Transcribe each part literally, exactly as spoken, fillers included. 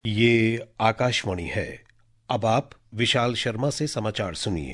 ये आकाशवाणी है। अब आप विशाल शर्मा से समाचार सुनिए।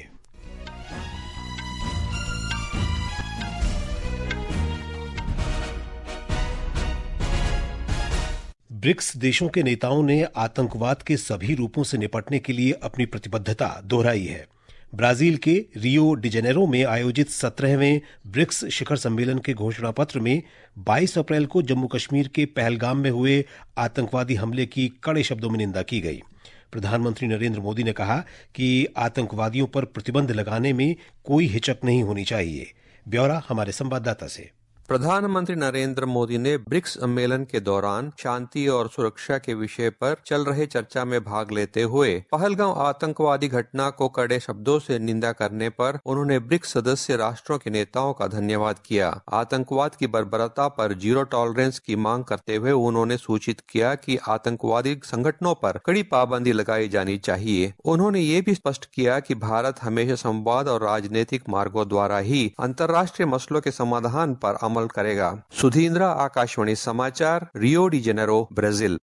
ब्रिक्स देशों के नेताओं ने आतंकवाद के सभी रूपों से निपटने के लिए अपनी प्रतिबद्धता दोहराई है। ब्राजील के रियो डी जेनेरो में आयोजित सत्रहवें ब्रिक्स शिखर सम्मेलन के घोषणा पत्र में बाईस अप्रैल को जम्मू कश्मीर के पहलगाम में हुए आतंकवादी हमले की कड़े शब्दों में निंदा की गई। प्रधानमंत्री नरेंद्र मोदी ने कहा कि आतंकवादियों पर प्रतिबंध लगाने में कोई हिचक नहीं होनी चाहिए। ब्यौरा हमारे संवाददाता से। प्रधानमंत्री नरेंद्र मोदी ने ब्रिक्स सम्मेलन के दौरान शांति और सुरक्षा के विषय पर चल रहे चर्चा में भाग लेते हुए पहलगाम आतंकवादी घटना को कड़े शब्दों से निंदा करने पर उन्होंने ब्रिक्स सदस्य राष्ट्रों के नेताओं का धन्यवाद किया। आतंकवाद की बर्बरता पर जीरो टॉलरेंस की मांग करते हुए उन्होंने सूचित किया कि आतंकवादी संगठनों पर कड़ी पाबंदी लगाई जानी चाहिए। उन्होंने ये भी स्पष्ट किया कि भारत हमेशा संवाद और राजनीतिक मार्गों द्वारा ही अंतर्राष्ट्रीय मसलों के समाधान पर अमल करेगा। सुधींद्रा, आकाशवाणी समाचार, रियो डी जेनेरो, ब्राजील।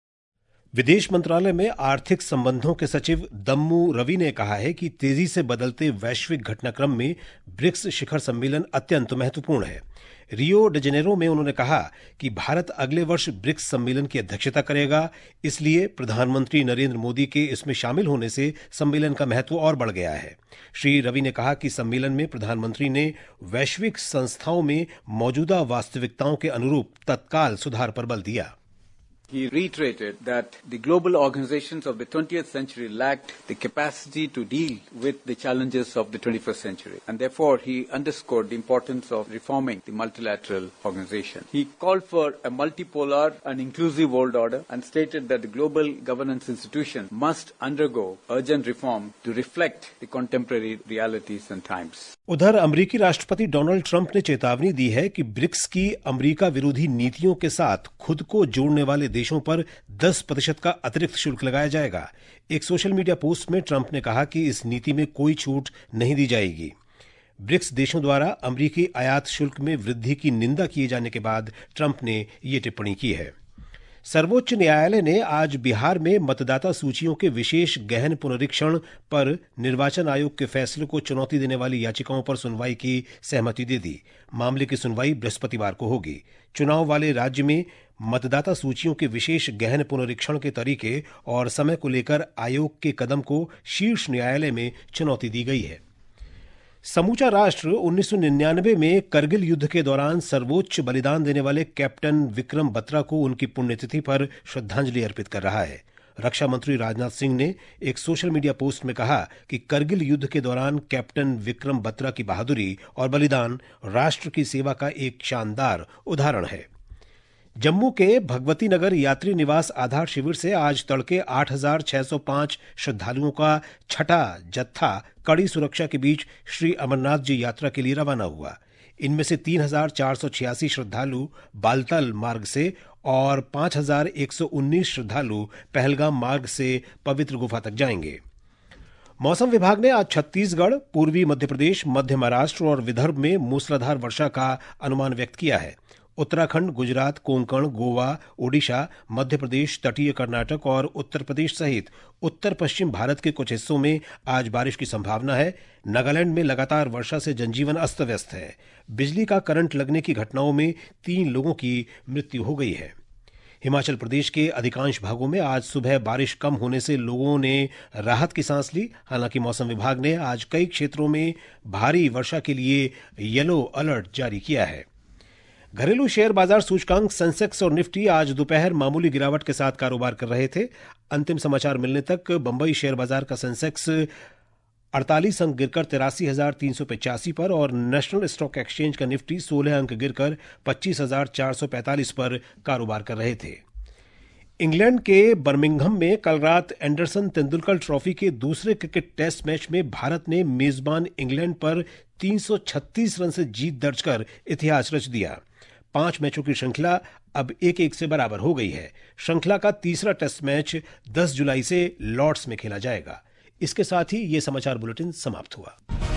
विदेश मंत्रालय में आर्थिक संबंधों के सचिव दम्मू रवि ने कहा है कि तेजी से बदलते वैश्विक घटनाक्रम में ब्रिक्स शिखर सम्मेलन अत्यंत महत्वपूर्ण है। रियो डी जेनेरो में उन्होंने कहा कि भारत अगले वर्ष ब्रिक्स सम्मेलन की अध्यक्षता करेगा, इसलिए प्रधानमंत्री नरेंद्र मोदी के इसमें शामिल होने से सम्मेलन का महत्व और बढ़ गया है। श्री रवि ने कहा कि सम्मेलन में प्रधानमंत्री ने वैश्विक संस्थाओं में मौजूदा वास्तविकताओं के अनुरूप तत्काल सुधार पर बल दिया। He reiterated that the global organizations of the twentieth century lacked the capacity to deal with the challenges of the twenty-first century, and therefore he underscored the importance of reforming the multilateral organization. He called for a multipolar and inclusive world order and stated that the global governance institution must undergo urgent reform to reflect the contemporary realities and times. उधर अमेरिकी राष्ट्रपति Donald Trump ने चेतावनी दी है कि BRICS की America विरोधी नीतियों के साथ खुद को जोड़ने वाले देशों पर दस प्रतिशत का अतिरिक्त शुल्क लगाया जाएगा। एक सोशल मीडिया पोस्ट में ट्रंप ने कहा कि इस नीति में कोई छूट नहीं दी जाएगी। ब्रिक्स देशों द्वारा अमेरिकी आयात शुल्क में वृद्धि की निंदा किए जाने के बाद ट्रंप ने ये टिप्पणी की है। सर्वोच्च न्यायालय ने आज बिहार में मतदाता सूचियों के विशेष गहन पुनरीक्षण पर निर्वाचन आयोग के फैसले को चुनौती देने वाली याचिकाओं पर सुनवाई की सहमति दे दी। मामले की सुनवाई बृहस्पतिवार को होगी। चुनाव वाले राज्य में मतदाता सूचियों के विशेष गहन पुनरीक्षण के तरीके और समय को लेकर आयोग के कदम को शीर्ष न्यायालय में चुनौती दी गई है। समूचा राष्ट्र उन्नीस सौ निन्यानवे में करगिल युद्ध के दौरान सर्वोच्च बलिदान देने वाले कैप्टन विक्रम बत्रा को उनकी पुण्यतिथि पर श्रद्धांजलि अर्पित कर रहा है। रक्षा मंत्री राजनाथ सिंह ने एक सोशल मीडिया पोस्ट में कहा कि करगिल युद्ध के दौरान कैप्टन विक्रम बत्रा की बहादुरी और बलिदान राष्ट्र की सेवा का एक शानदार उदाहरण है। जम्मू के भगवती नगर यात्री निवास आधार शिविर से आज तड़के आठ हजार छह सौ पांच श्रद्धालुओं का छठा जत्था कड़ी सुरक्षा के बीच श्री अमरनाथ जी यात्रा के लिए रवाना हुआ। इनमें से तीन हजार चार सौ छियासी श्रद्धालु बालतल मार्ग से और पांच हजार एक सौ उन्नीस श्रद्धालु पहलगाम मार्ग से पवित्र गुफा तक जाएंगे। मौसम विभाग ने आज छत्तीसगढ़, पूर्वी मध्य प्रदेश, मध्य महाराष्ट्र और विदर्भ में मूसलाधार वर्षा का अनुमान व्यक्त किया है। उत्तराखंड, गुजरात, कोंकण, गोवा, ओडिशा, मध्य प्रदेश, तटीय कर्नाटक और उत्तर प्रदेश सहित उत्तर पश्चिम भारत के कुछ हिस्सों में आज बारिश की संभावना है। नागालैंड में लगातार वर्षा से जनजीवन अस्त व्यस्त है। बिजली का करंट लगने की घटनाओं में तीन लोगों की मृत्यु हो गई है। हिमाचल प्रदेश के अधिकांश भागों में आज सुबह बारिश कम होने से लोगों ने राहत की सांस ली। हालांकि मौसम विभाग ने आज कई क्षेत्रों में भारी वर्षा के लिए येलो अलर्ट जारी किया है। घरेलू शेयर बाजार सूचकांक सेंसेक्स और निफ्टी आज दोपहर मामूली गिरावट के साथ कारोबार कर रहे थे। अंतिम समाचार मिलने तक बंबई शेयर बाजार का सेंसेक्स अड़तालीस अंक गिरकर तिरासी हजार तीन सौ पचासी पर और नेशनल स्टॉक एक्सचेंज का निफ्टी सोलह अंक गिरकर पच्चीस हजार चार सौ पैंतालीस पर कारोबार कर रहे थे। इंग्लैंड के बर्मिंघम में कल रात एंडरसन तेंदुलकर ट्रॉफी के दूसरे क्रिकेट टेस्ट मैच में भारत ने मेजबान इंग्लैंड पर तीन सौ छत्तीस रन से जीत दर्ज कर इतिहास रच दिया। पांच मैचों की श्रृंखला अब एक एक से बराबर हो गई है। श्रृंखला का तीसरा टेस्ट मैच दस जुलाई से लॉर्ड्स में खेला जाएगा। इसके साथ ही ये समाचार बुलेटिन समाप्त हुआ।